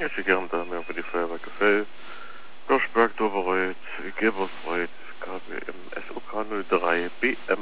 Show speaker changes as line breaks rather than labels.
Ja, ich gern da mehr für die Feuerwehr gefällt. Dorsberg, Doberreuth, Gebersreuth, KBM, SOK 03, BM